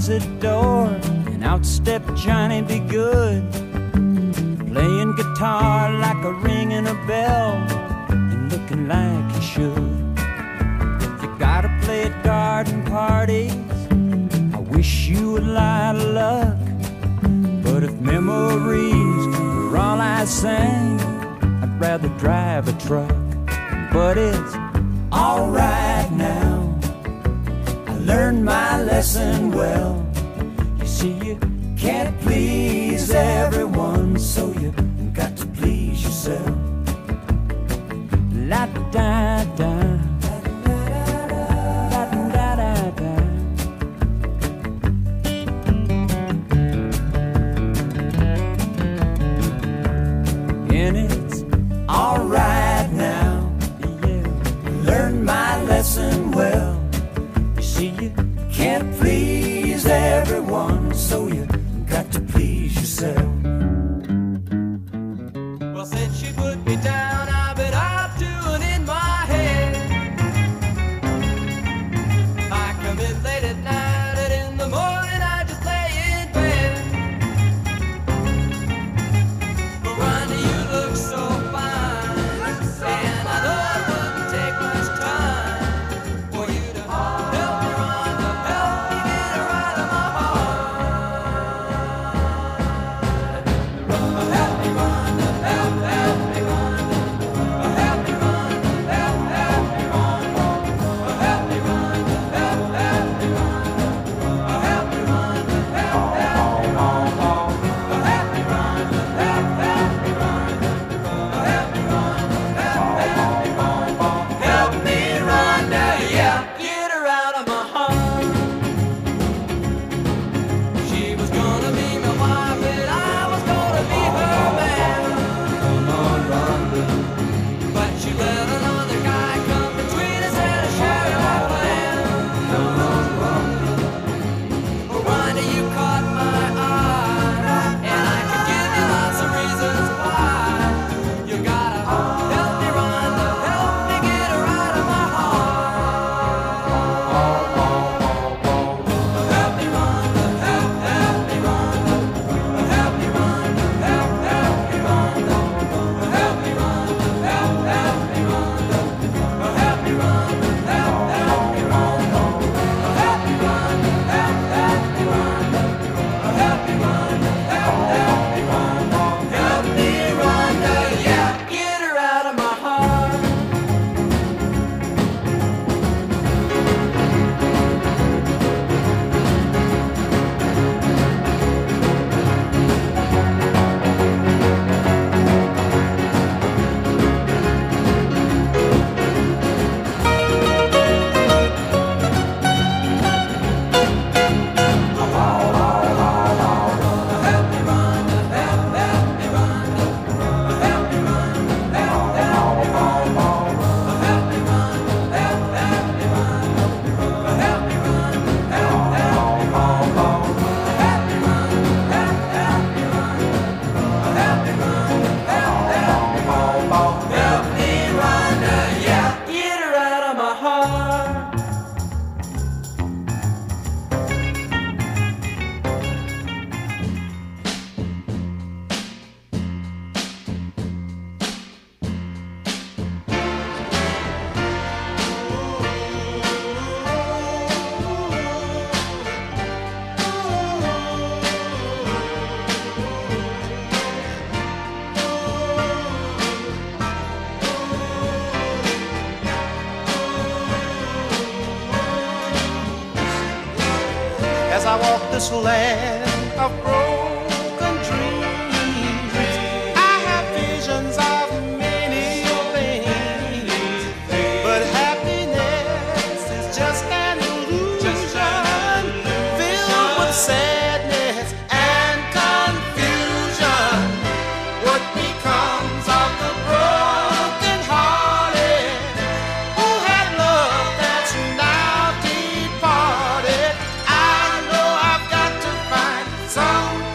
closet door, and out stepped Johnny B. Good, playing guitar like a ringing a bell, and looking like he should. If you gotta play at garden parties, I wish you would lie to luck. But if memories were all I sang, I'd rather drive a truck. But it's alright now, I learned my lesson well. You see, you can't please everyone, so you got to please yourself. La da da, la da da da. And it's alright now, yeah, learned my lesson well. You see, you can't please everyone, so you got to please yourself. Well, since she put me down, I bet I'll tune in my head. I come in late at night, and in the morning I just lay in bed. But Ronnie, you look so fine, and I know it wouldn't take much time for you to help me, Rhonda, help me get her out of my heart. Help me, Rhonda, help me, Rhonda. Help me, Rhonda, help me, Rhonda. Help me, Rhonda, help me, Rhonda. Help me, Rhonda, help me, Rhonda. Help me, Rhonda, help me, Rhonda. Help me, Rhonda, help me, Rhonda. Help me, Rhonda, yeah, get her out of my heart. She was gonna be my wife, and I was gonna be her man. Come on, Rhonda. But she let another guy come between us and I shared our plan. Come on, Rhonda. Oh, Rhonda, you caught my eye, and I could give you lots of reasons why. You gotta help me, Rhonda, help me get her out of my heart. Help me, Rhonda, help me, Rhonda. Help me, Rhonda, help me, Rhonda. Help me, Rhonda, help me, Rhonda. Help me, Rhonda, help me, Rhonda. Help me, Rhonda, help me, Rhonda. Help me, Rhonda, help me, Rhonda. Help me, Rhonda, yeah, get her out of my heart. Help me, Rhonda, help me, Rhonda. Help me, Rhonda, help me, Rhonda. Help me, Rhonda, help me, Rhonda. Help me, Rhonda, help me, Rhonda. Help me, Rhonda, help me, Rhonda. Help me, Rhonda, help me, Rhonda. Help me, Rhonda, yeah, get her out of my heart. As I walk this land of broken dreams, I have visions of many things, but happiness is just an illusion filled with sadness and confusion. What becomes of the broken hearted who had love that's now departed? I know I've got to find some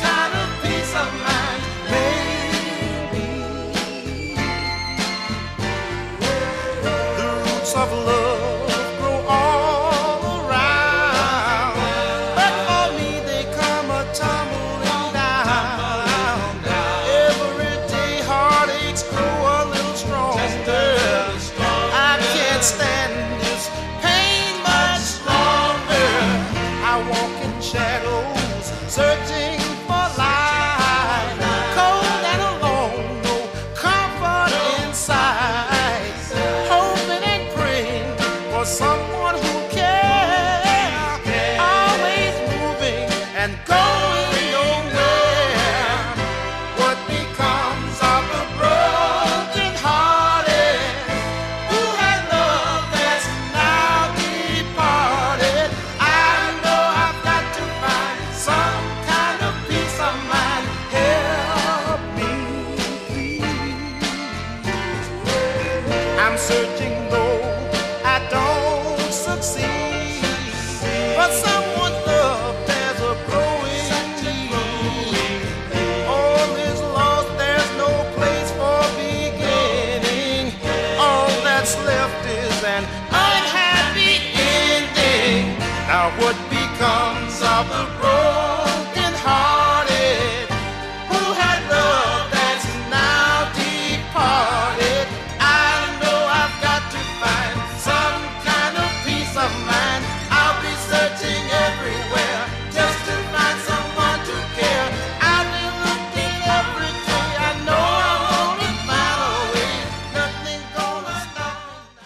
I'm searching though I don't succeed. But someone's love, there's a growing need. All is lost, there's no place for beginning. All that's left is an unhappy ending. Now what becomes of the broken hearted who had love that's now departed? I know I've got to find some kind of peace of mind. I'll be searching everywhere just to find someone to care. I've been looking every day. I know I'm gonna find a way. Nothing gonna stop me now.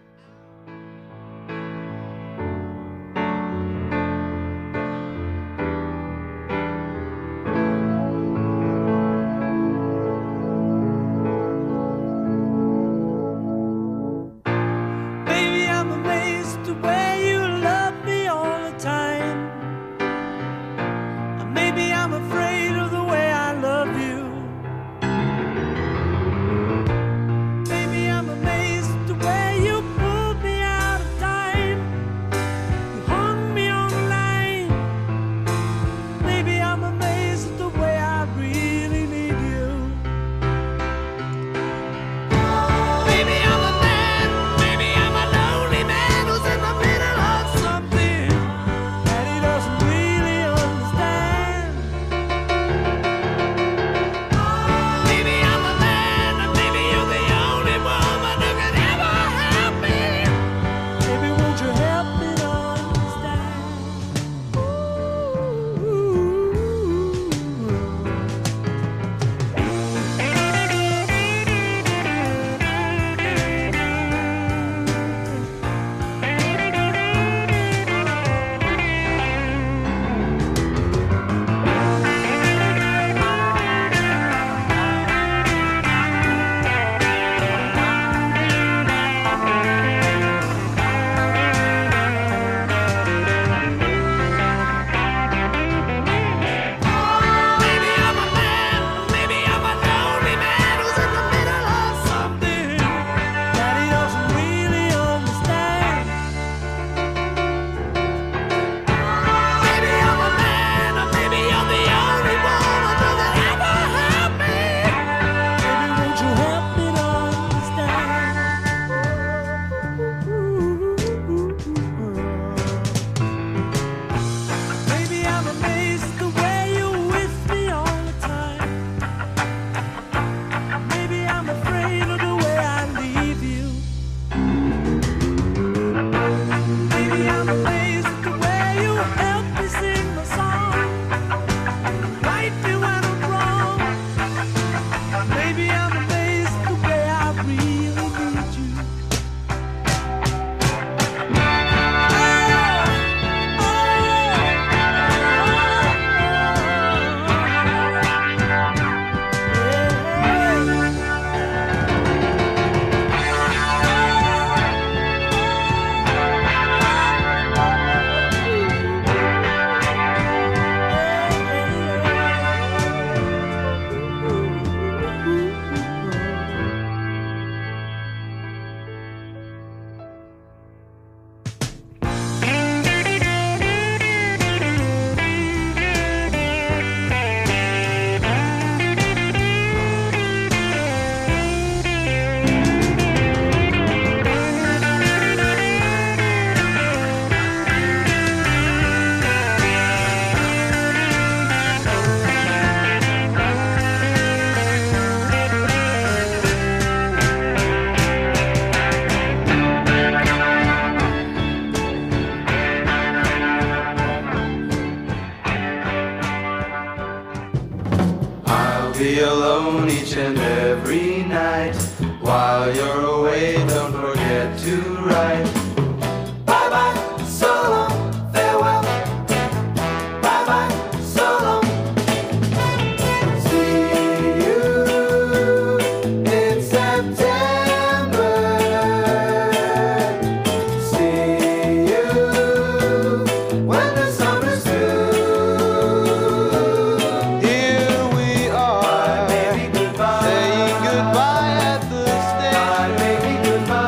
Baby, I'm amazed the way you love me all the time. Maybe I'm afraid of the way I love you. Baby, I'm amazed the way you pulled me out of time. You hung me on the line. Baby, I'm amazed at the way I really need you. Baby, I'm a man. Maybe I'm a lonely man who's in the middle of something that he doesn't really understand. Maybe I'm a man, and maybe you're the only woman who can ever help me. Baby, won't you help me to understand? Maybe I'm a man, maybe I'm a lonely man who's in the middle of something that he doesn't really understand. Maybe I'm a man, or maybe you're the only woman who can ever help me. Baby, won't you help me to understand? Maybe I'm amazed at the way you're with me all the time. Maybe I'm afraid of the way I leave you. Maybe I'm amazed at the way you help me sing my song, right me when I'm wrong. Maybe I'm amazed at the way I really need you. I'll be alone each and every night. While you're away, don't forget to write. Bye bye, so long, farewell. Bye bye, so long. See you in September. See you when the summer's through. Here we are, Bye, baby, goodbye. saying goodbye at the station. Bye, baby, goodbye.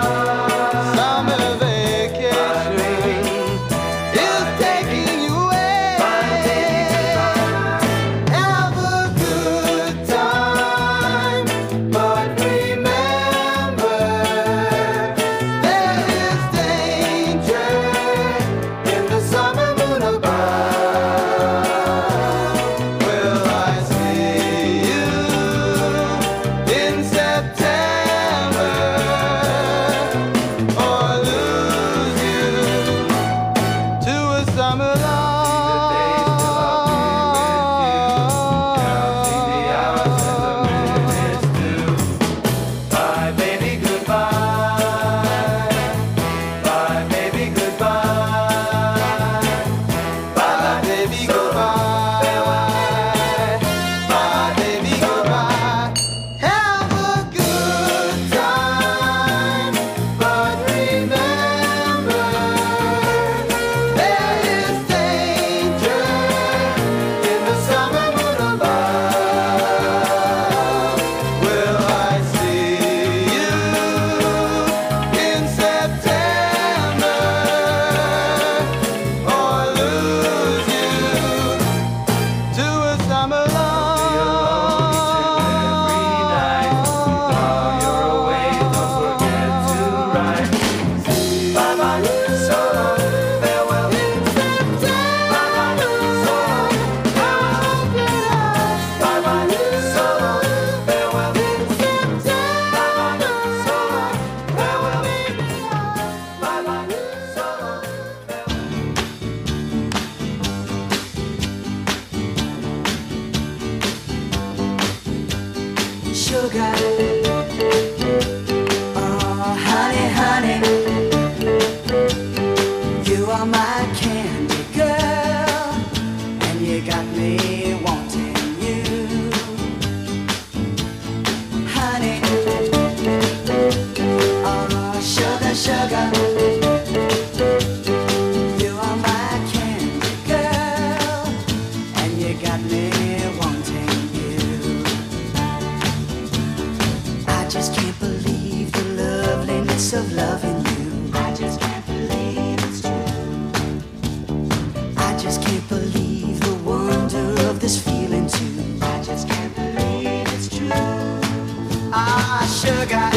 bliss of loving you. I just can't believe it's true. I just can't believe the wonder of this feeling too. I just can't believe it's true. Ah, sugar.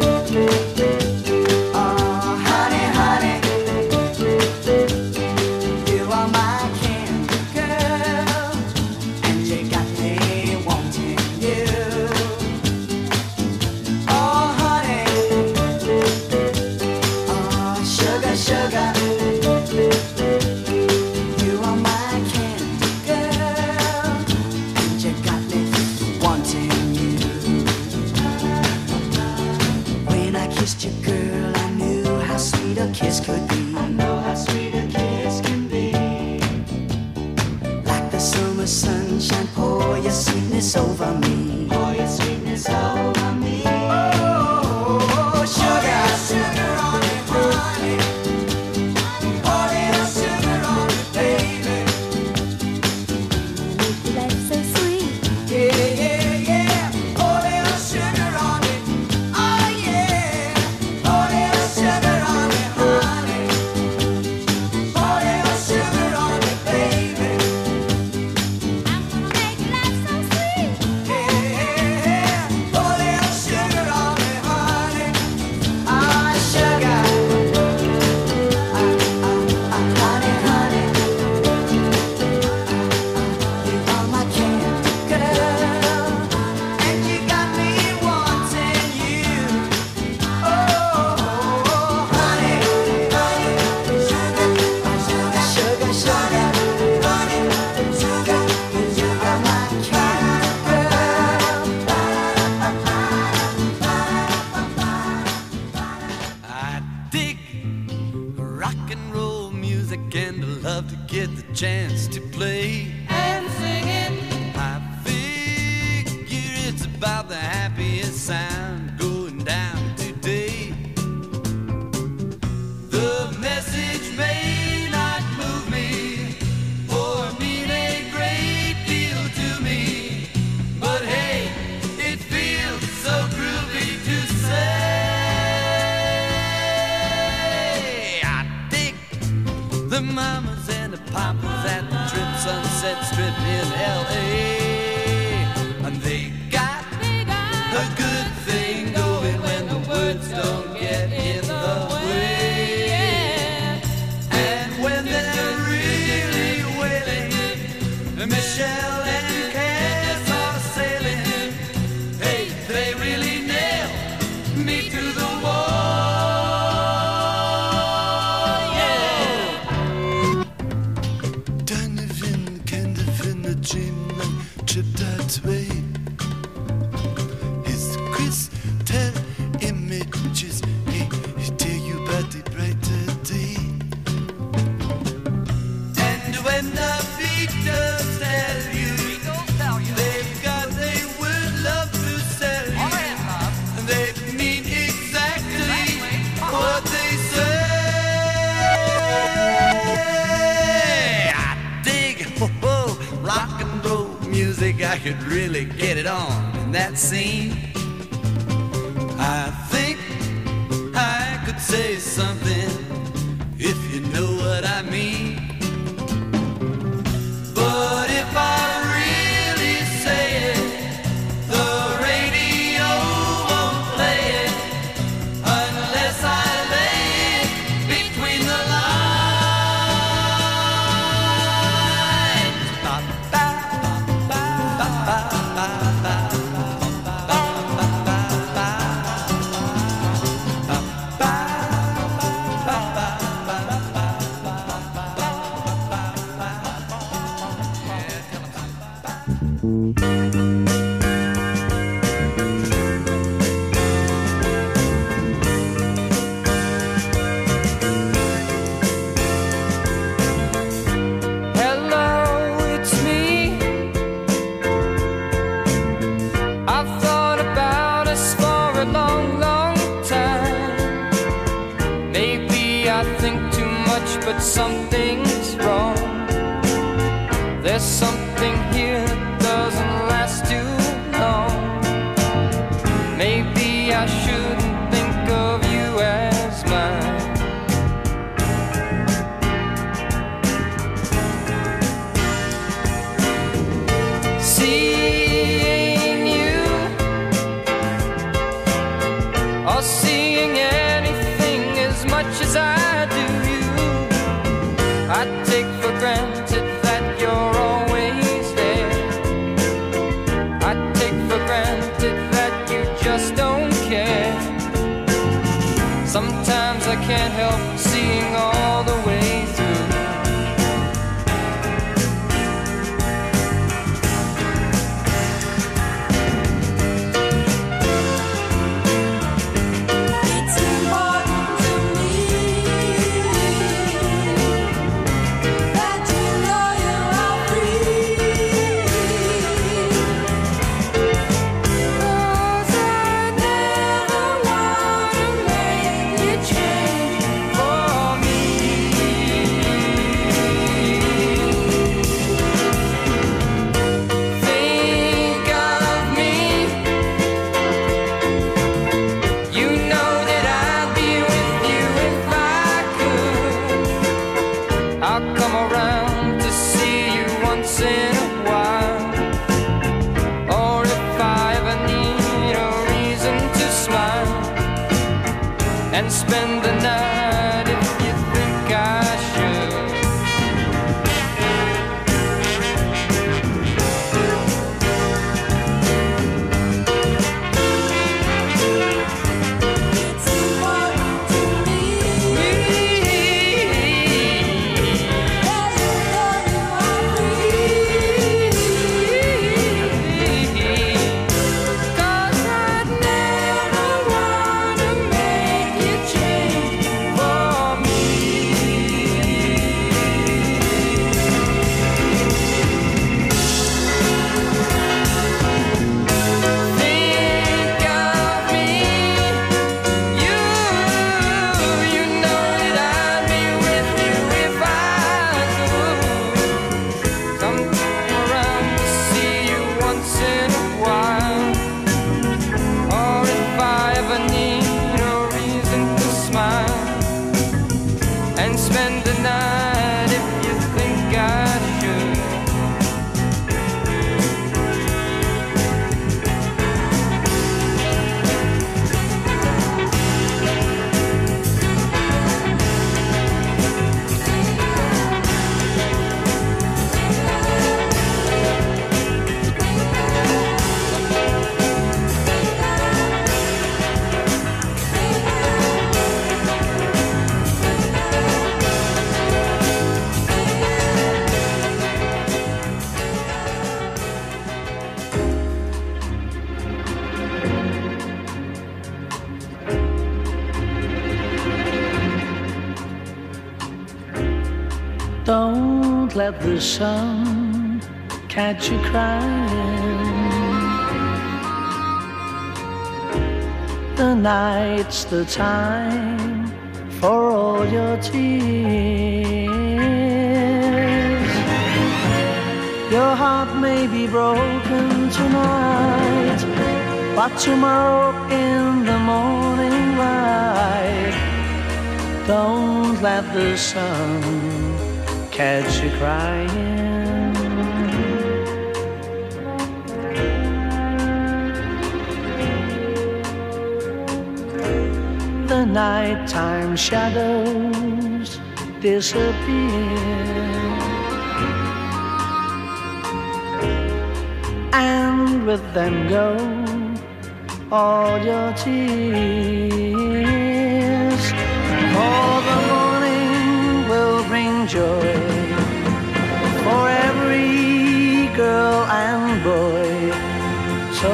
Kiss could be. I know how sweet a kiss can be. Like the summer sunshine, pour your sweetness over me. Pour your sweetness over me. Oh, sugar, sugar on it, honey. Pour little sugar on it, baby. Life's so sweet. Yeah, yeah, yeah. Pour little sugar on it. Oh yeah. Pour little sugar on it. Chance to play and sing it. I figure it's about the happiest sound going down today. The message may not move me or mean a great deal to me, but hey, it feels so groovy to say. I dig the mamas and the papas at the Sunset Strip in L.A. And they got a good thing going when the words don't get in the way. And when they're really wailing, Michelle and Cass are sailing. Hey, they really nail me to the wall. Trip that way. His crystal images, he tell you about the brighter day. And when the Beatles tell you, they've got a word love to sell you, and they mean exactly what they say. I dig rock and roll music, I could really get it on in that scene. I think I could say something if you know what I mean. But if I really say it, the radio won't play it unless I lay it between the but something's wrong. There's something here that doesn't last too long. Maybe I shouldn't think of you as I take for granted that you're always there. I take for granted that you just don't care. Sometimes I can't help seeing all the way through. And spend the night if you think I should. It's important to me that you know you are free. 'Cause I'd never wanna make you change for me. Think of me, you know that I'd be with you if I could. Come around to see you once in a while, or if I ever need a reason to smile, and spend the night if you think I should. Don't let the sun catch you crying. The night's the time for all your tears. Your heart may be broken tonight, but tomorrow in the morning light, don't let the sun catch you crying. The nighttime shadows disappear, and with them go all your tears. For the morning will bring joy for every girl and boy. So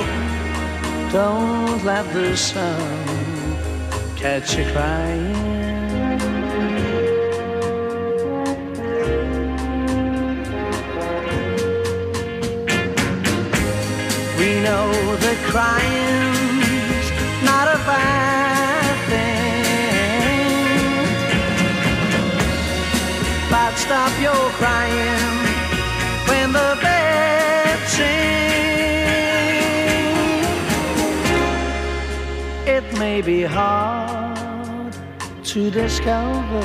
don't let the sun catch you crying. We know that crying's not a bad thing, but stop your crying when the birds sing. It may be hard to discover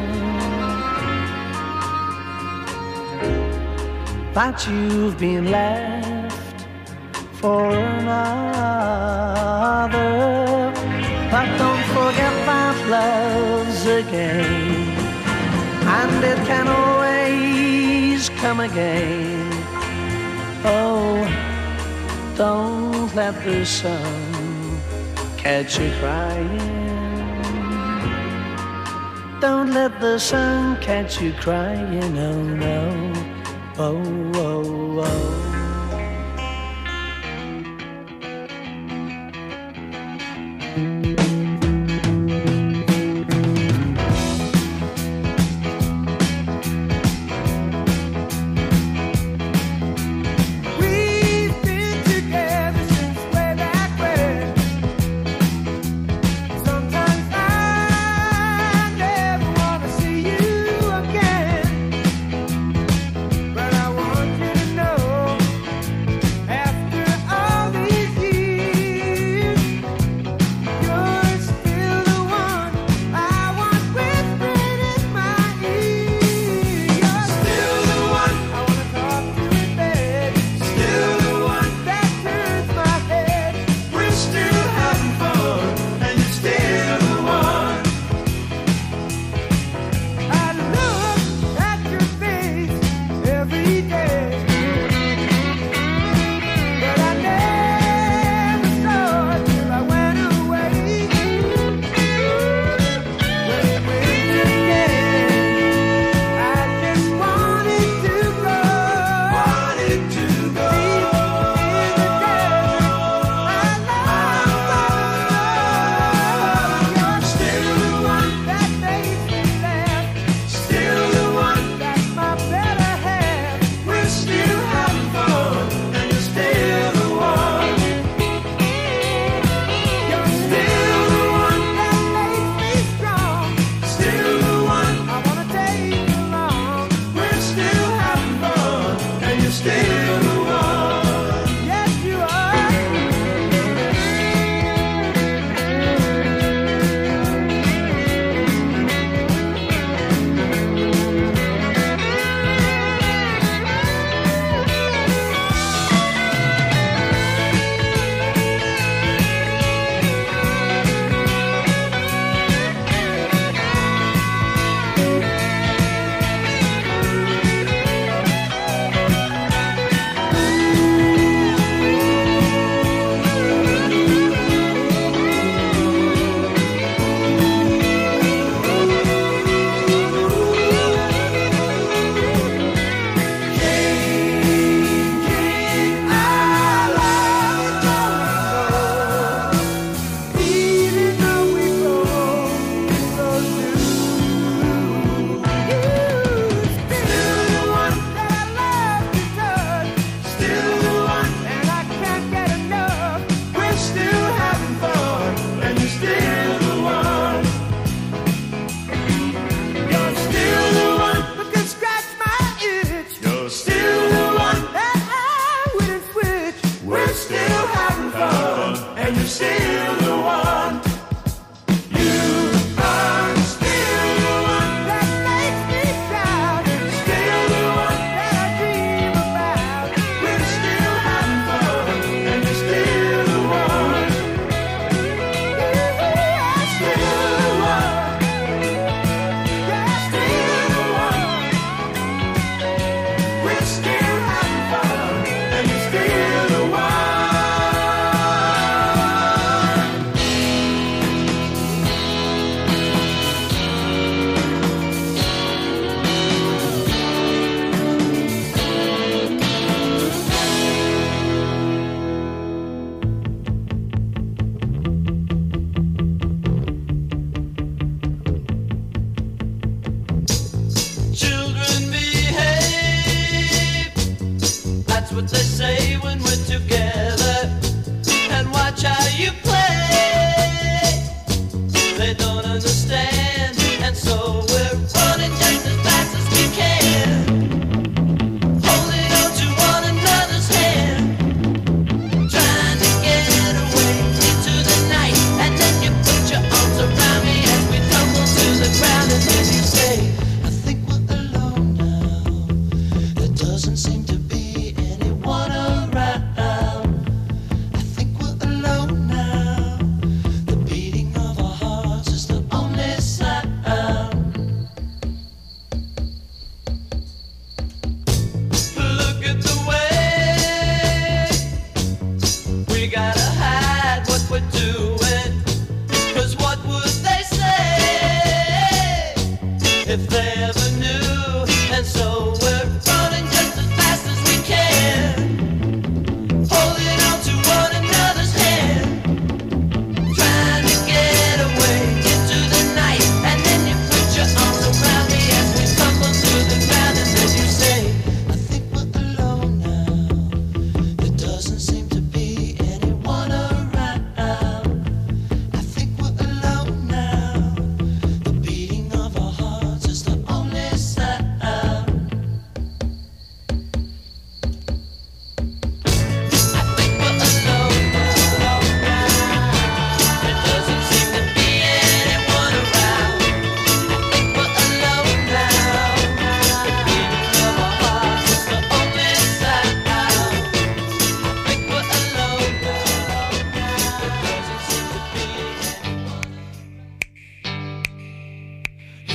that you've been left for another, but don't forget that love's a game, and it can always come again. Oh, don't let the sun catch you crying. Don't let the sun catch you crying, oh no, oh, oh, oh.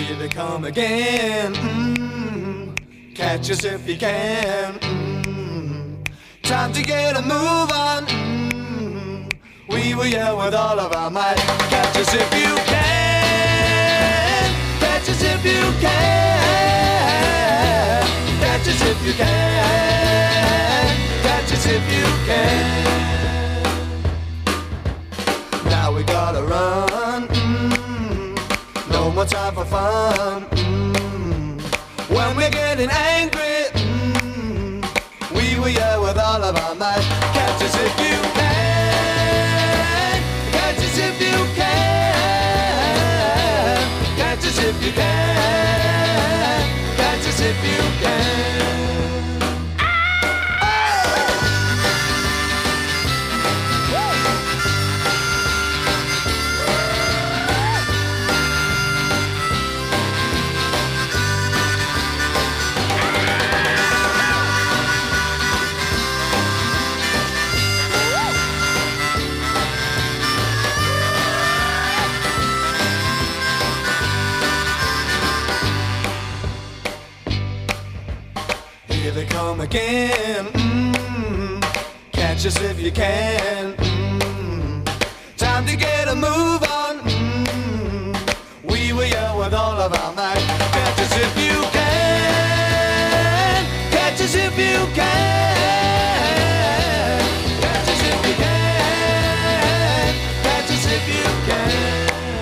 Here they come again. Catch us if you can. Time to get a move on. We will yell with all of our might. Catch us if you can. Catch us if you can. Catch us if you can. Catch us if you can. Now we gotta run. No more time for fun. When we're getting angry, we will yell with all of our might. Catch us if you can. Catch us if you can. Catch us if you can. Catch us if you can. Here they come again. Catch us if you can. Time to get a move on. We will yell with all of our might. Catch us if you can. Catch us if you can. Catch us if you can. Catch us if you can.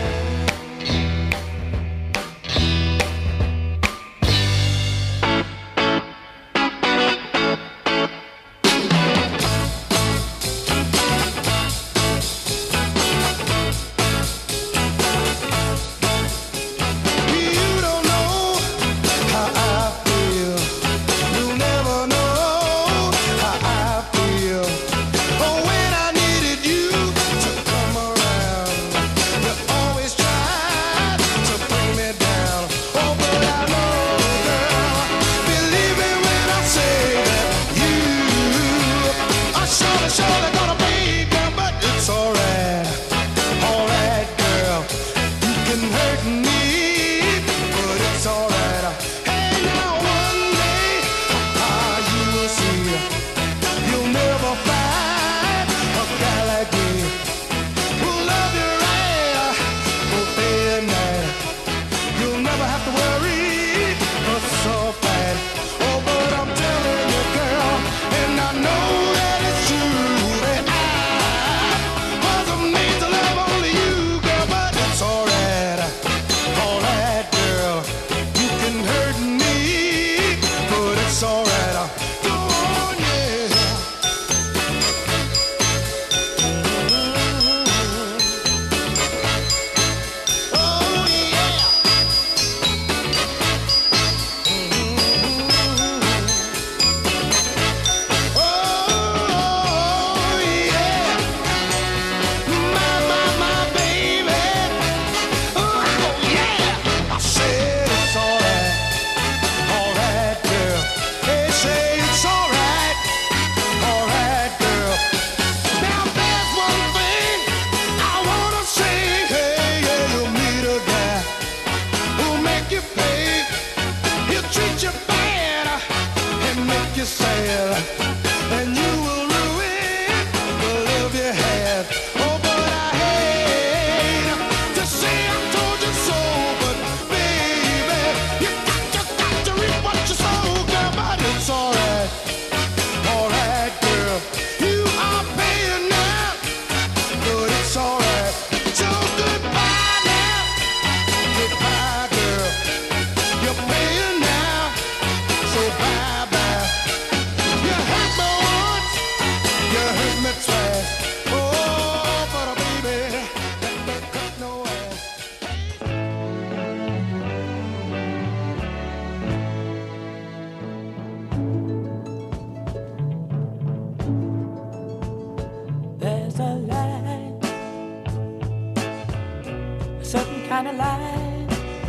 kind of light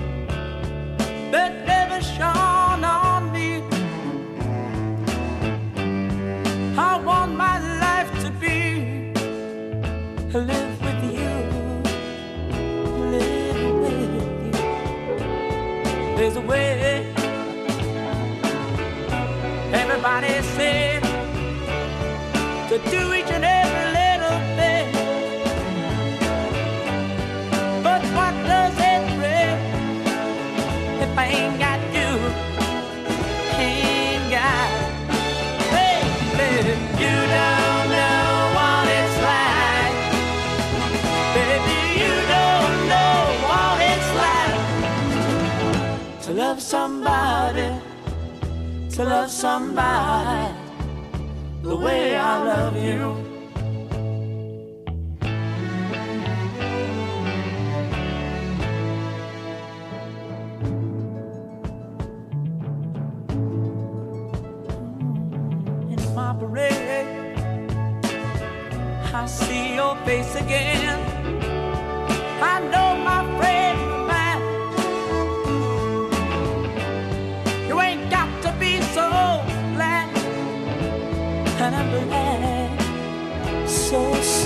that never shone on me. I want my life to be live with you, live with you. there's a way. Everybody said to do each and every little thing, but what does it bring if I ain't got you? Ain't got, baby, you don't know what it's like. Baby, you don't know what it's like to love somebody, to love somebody the way I love you. In my parade, I see your face again. I know my friend of mine, you ain't got to be so glad. And I'm glad, so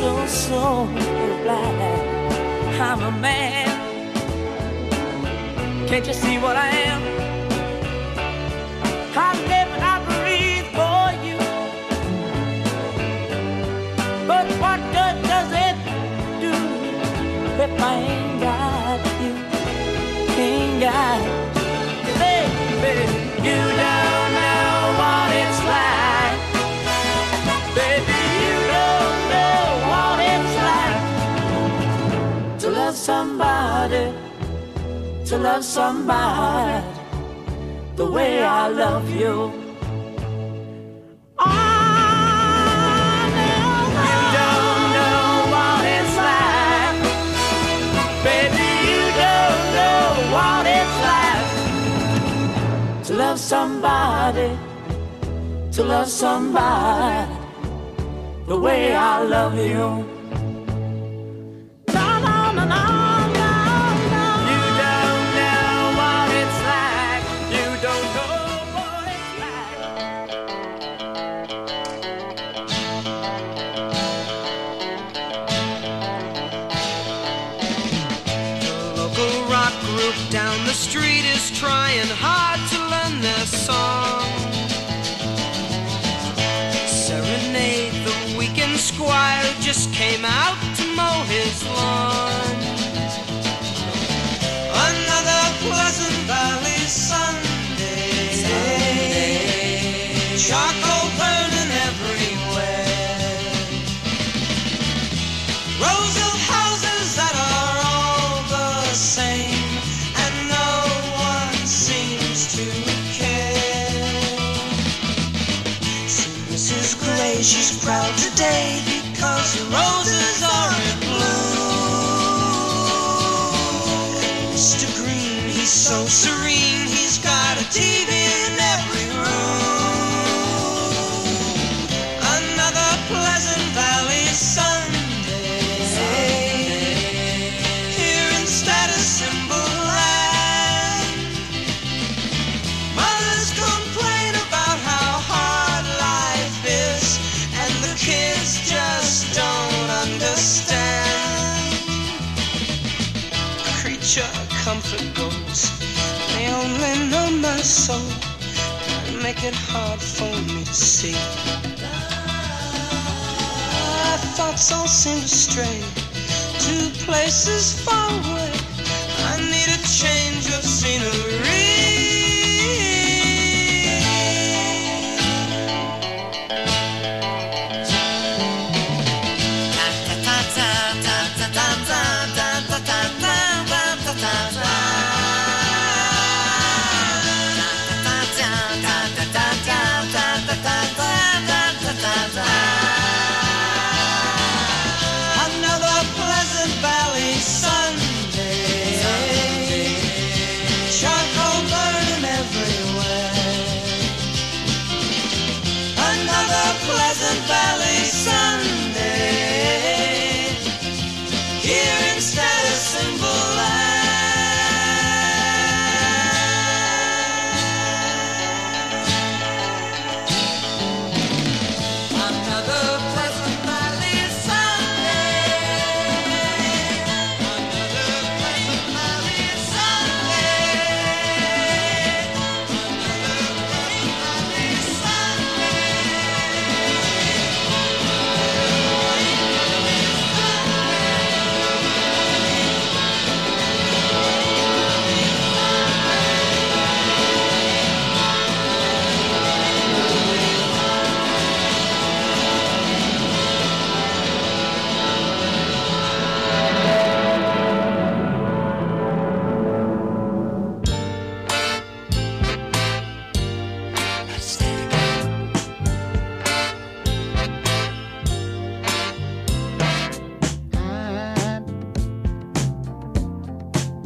glad I'm a man. Can't you see what I am? I live and I breathe for you. But what good does it do if I ain't got you? Ain't got you, baby. You don't know what it's like. Baby, you don't know what it's like to love somebody, to love somebody the way I love you. Oh, no, you don't know what it's like. Baby, you don't know what it's like to love somebody, to love somebody the way I love you. No, no, no, no, no, no. You don't know what it's like. You don't know what it's like. The local rock group down the street is trying hard to learn their song. Serenade the weekend squire who just came out to mow his lawn. Another Pleasant Valley Sunday. Charcoal burning everywhere. Rows of houses that are all the same, and no one seems to care. Mrs. Gray, she's proud today because the roses are in bloom. And Mr. Green, he's so serene, he's got a TV in every room. Another Pleasant Valley Sunday. Here in Status Symbol Land, mothers complain about how hard life is, and the kids just don't understand. Creature comfort goes, they only know my soul and make it hard for me to see. My thoughts all seem to stray to places far away. I need a change of scenery. Another Pleasant Valley Sunday.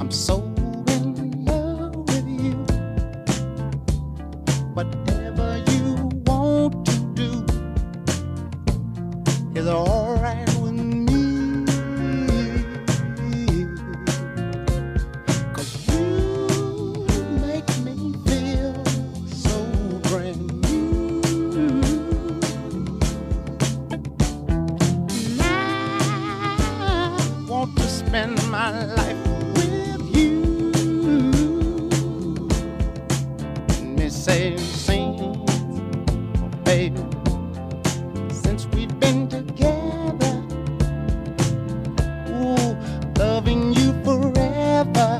I'm so in love with you. Whatever you want to do is all right with me. 'Cause you make me feel so brand new. And I want to spend my life with you. Let me say, sing, baby, since we've been together, ooh, loving you forever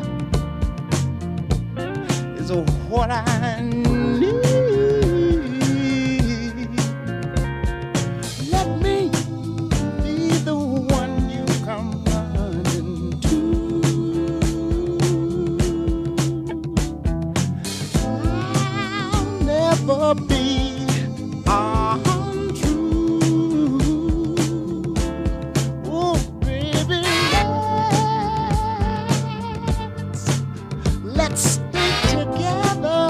is what I need. Let me be the one you come running to. I'll never be untrue. Oh, baby, let's stay together,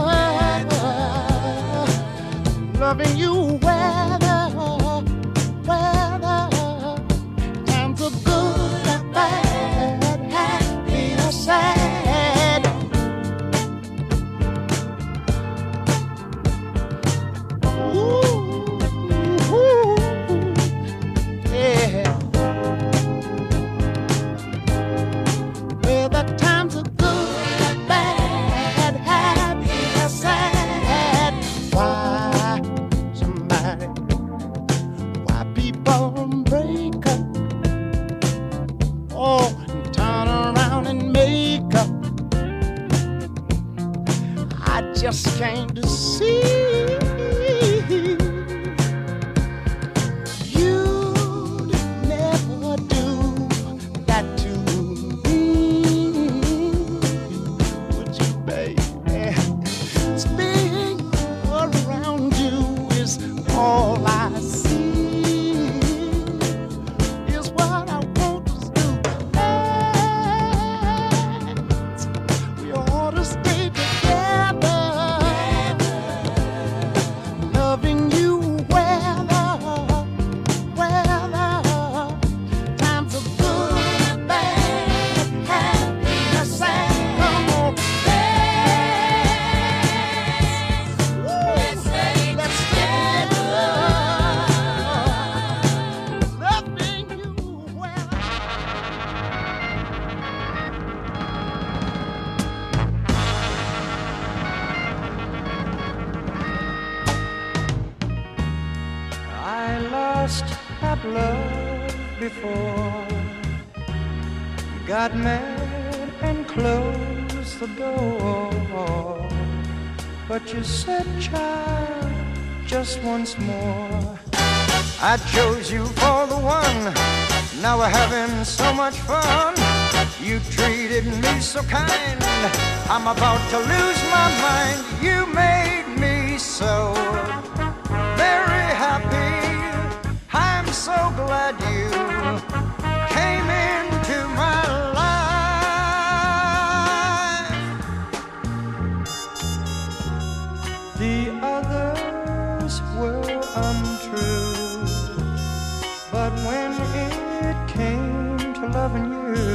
loving you weather, times are good or bad, happy or sad. Ooh, yeah. Well, the times are good or bad, happy or sad. Why people break up? Oh, and turn around and make up. I just came to see you'd never do that to me, would you, baby? Being around you is all I see, is what I want to do. We ought to stay together, loving you weather, times are good, bad, happy or sad. Come on, let's stay together, loving you weather. I lost that love before. Got mad and closed the door. But you said, child, just once more. I chose you for the one. Now we're having so much fun. You treated me so kind. I'm about to lose my mind. You made me so very happy. I'm so glad you came into my life. The others were untrue, but when it came to loving you,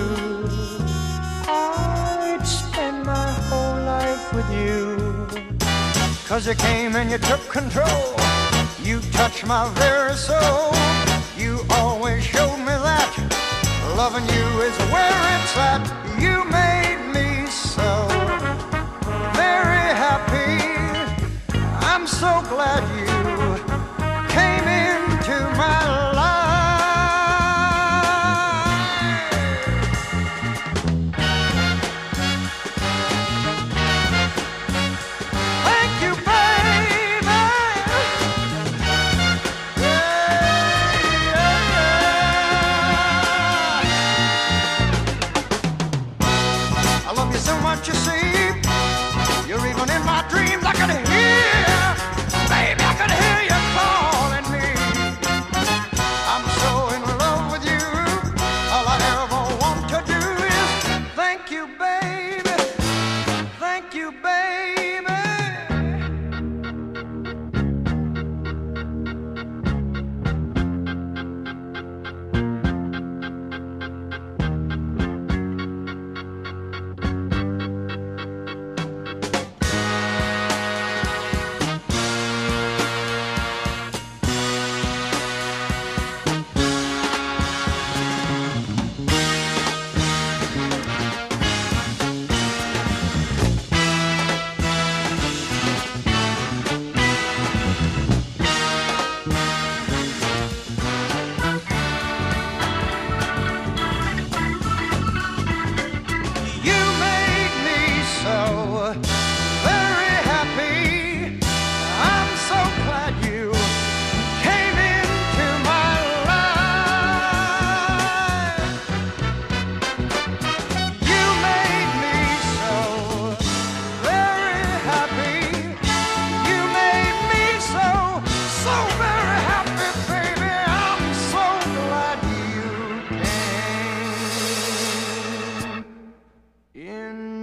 I'd spend my whole life with you. 'Cause you came and you took control. You touched my very soul. You always showed me that loving you is where it's at. You made me so very happy. I'm so glad you came into my life. Thank you, baby. I love you so much, you see. You're even in my dreams. I can hear, baby, I can hear you calling me. I'm so in love with you. All I ever want to do is thank you, baby.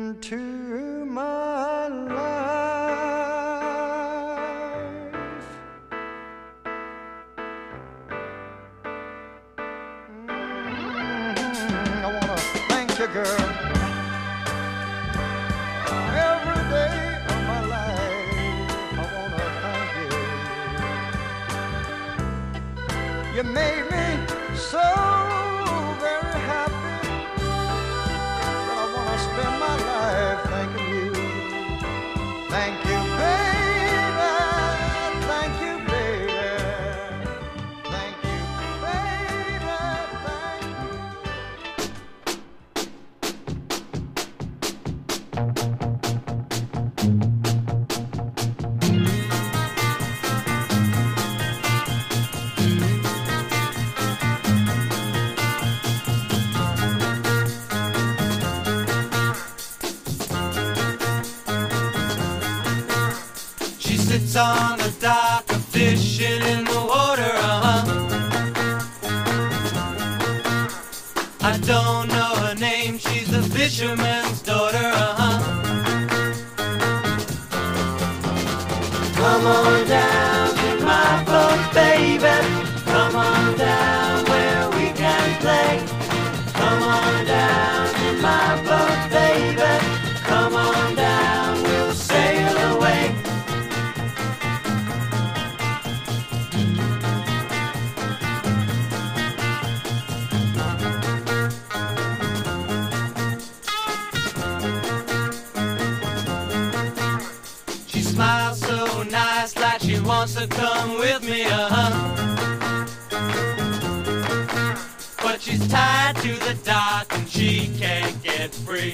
into my life. I wanna thank you, girl, every day of my life. I wanna thank you. You made me so very happy that I wanna spend my life thanking you. Thank you, baby. Thank you, baby. Thank you, baby. Thank you. She sits on the dock, fishing in the water, I don't know her name, she's a fisherman's daughter, Come on down to my boat, baby. Come on down where we can play. Come on down to my boat, baby. Come on down, we'll sail away. She smiles so nice, like she wants to come with me, But she's tied to the dock and she can't get free.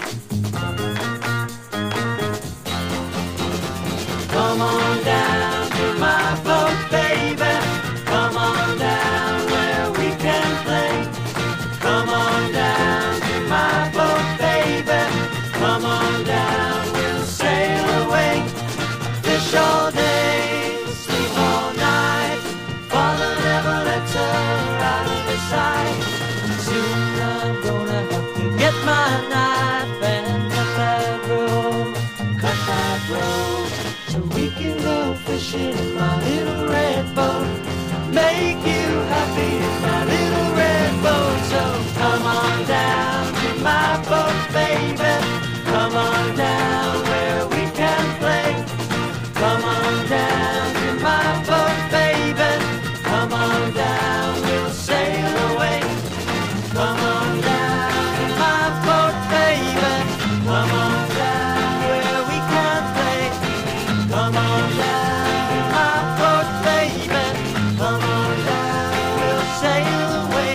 Come on down to my boat, baby. Come on down where we can play. Come on down to my boat, baby. Come on down, we'll sail away. Fish all day, sleep all night. Father never lets her out of his sight. Soon I'm gonna have to get my knife and cut that rope, so we can go fishing in my little red boat. Make you happy in my little red boat. So come on down to my boat, baby. Come on down where we can play. Come on down to my boat, baby. Come on down, we'll sail away. Come on down to my boat, baby. Come on down where we can play. Come on down to my boat, baby. Come on down, we'll sail away.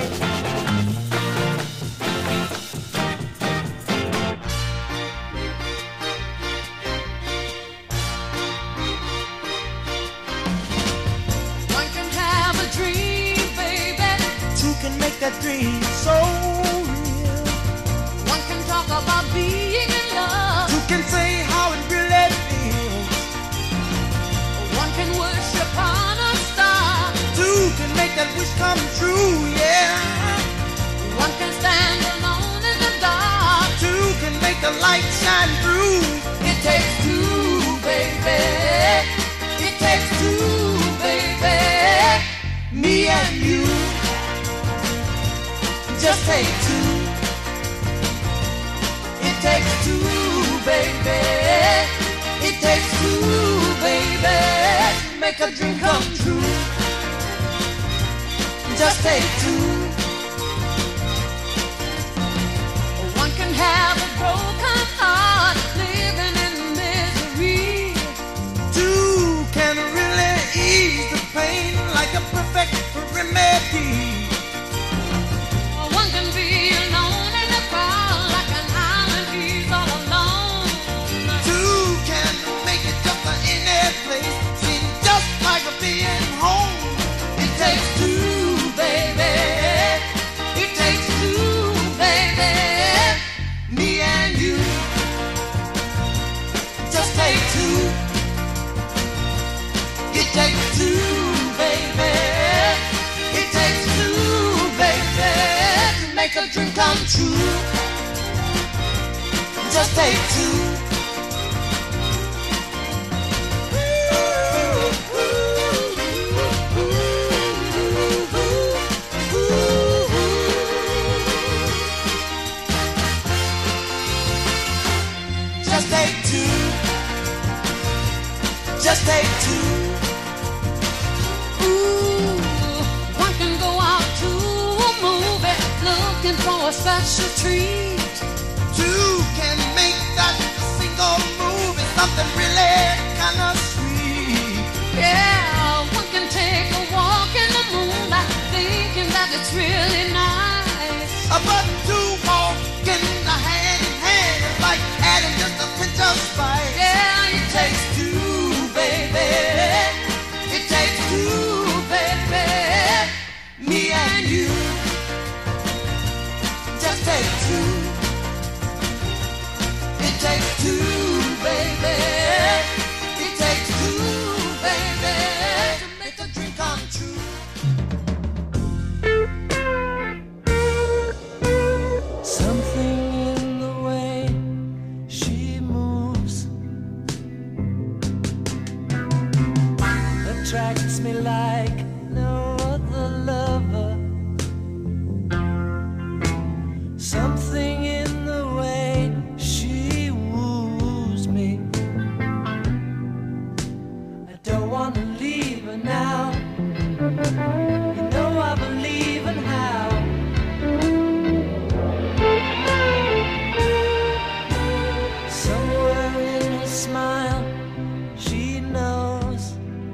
One can have a dream, baby. Two can make that dream so real. One can talk about being in love. Two can say how it really feels. One can worship on a star. Two can make that wish come true, yeah. One can stand alone in the dark. Two can make the light shine through. It takes two, baby. It takes two, baby. Me and you, Just take two. It takes two, baby. It takes two, baby. Make a dream come true. Just take two. One can have a broken heart, living in misery. two can really ease the pain like a perfect remedy. One can be alone in a crowd, like an island, he's all alone. Two can make it just for any place, seem just like a being home. It takes two, baby. It takes two, baby. Me and you, Just take two. it takes two, Baby, it takes two, baby, to make a dream come true. Just take two. Just take two. Just take two. Ooh, one can go out to a movie looking for such a treat. Two can make that single movie something really kind of sweet. Yeah, one can take a walk in the moonlight thinking that it's really nice. But two walking hand in hand is like adding just a pinch of spice. Yeah, It takes two, baby. It takes two, baby. Me and you. Just take two. It takes two, baby. It takes two, baby, to make a dream come true. Something in the way she moves attracts me like no other lover. Something in the way she woos me. I don't want to leave her now. You know I believe in how. Somewhere in her smile, she knows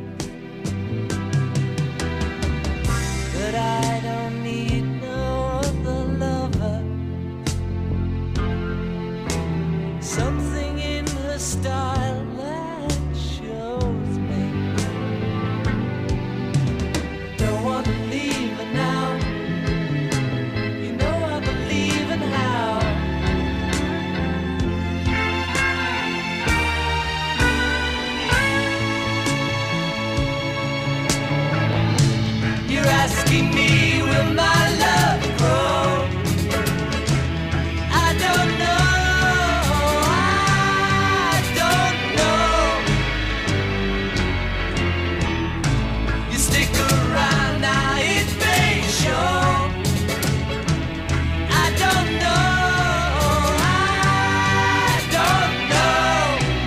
that I don't need no other lover. Something in her style that shows me don't want to leave her now. You know I believe in how. You're asking me, will my love grow? I don't know. I don't know. You stick around now, it may show. I don't know. I don't know.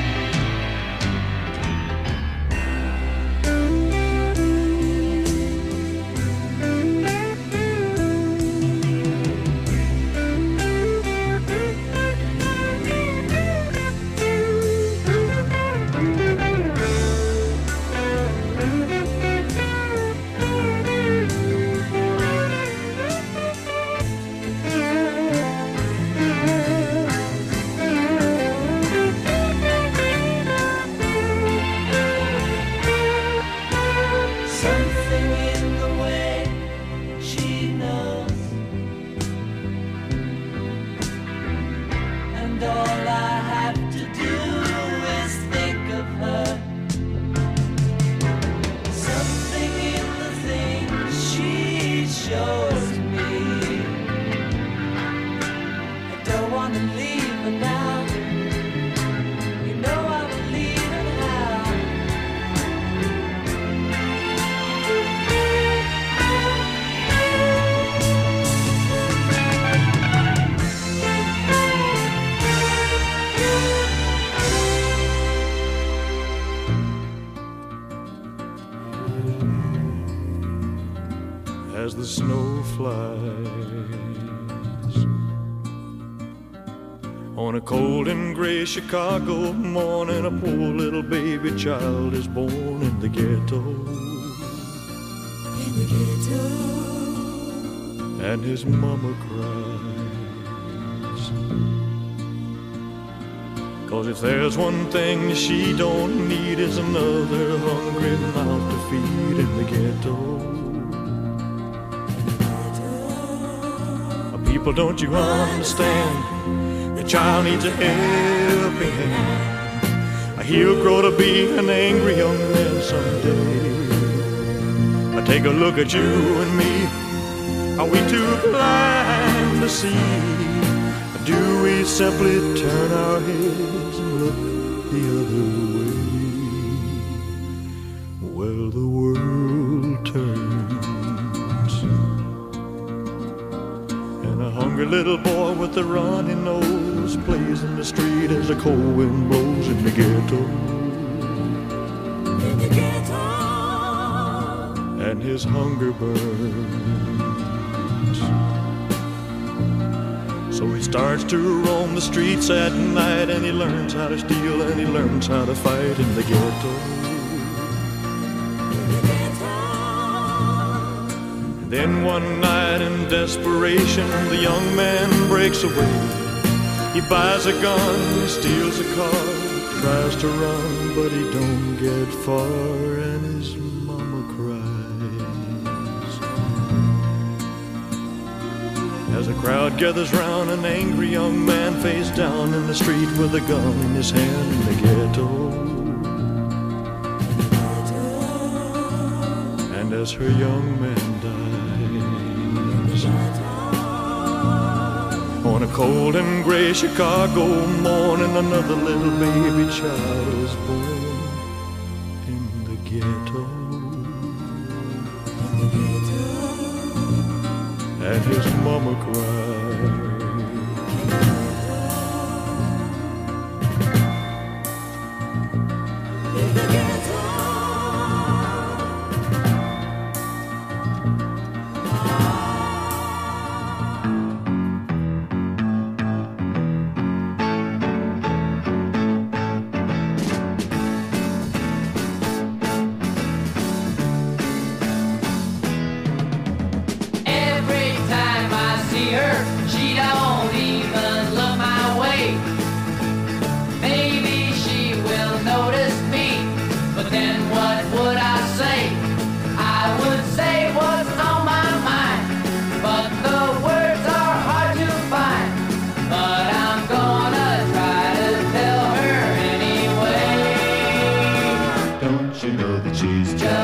Something in the way she knows, and all I have to do is think of her. Something in the things she shows me. I don't want to leave her now. You know I believe in how. As the snow flies on a cold and gray Chicago morning, a poor little baby child is born in the ghetto. In the ghetto. And his mama cries, 'cause if there's one thing she don't need is another hungry mouth to feed in the ghetto. People, don't you understand? The child needs a helping hand. He'll grow to be an angry young man someday. Take a look at you and me. Are we too blind to see Do we simply turn our heads and look the other way? Well, the world turns, and a hungry little boy with a runny nose plays in the street as the cold wind blows in the ghetto. In the ghetto. And his hunger burns. So he starts to roam the streets at night, and he learns how to steal, and he learns how to fight in the ghetto. And then one night in desperation, the young man breaks away. He buys a gun, he steals a car, tries to run, but he don't get far, and his mama cries. As a crowd gathers round, an angry young man face down in the street with a gun in his hand in the ghetto. And as her young man dies, on a cold and gray Chicago morning, another little baby child is born in the ghetto. And his mama cried. Don't you know that she's just